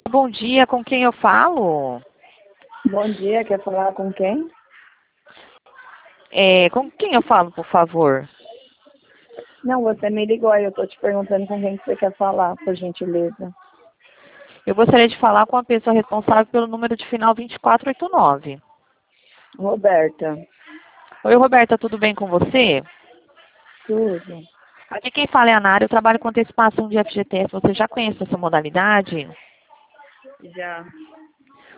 Bom dia, com quem eu falo? Bom dia, quer falar com quem? Com quem eu falo, por favor? Não, você me ligou aí, eu tô te perguntando com quem que você quer falar, por gentileza. Eu gostaria de falar com a pessoa responsável pelo número de final 2489. Roberta. Oi, Roberta, tudo bem com você? Tudo. Aqui quem fala é a Nara, eu trabalho com antecipação de FGTS. Você já conhece essa modalidade? Já.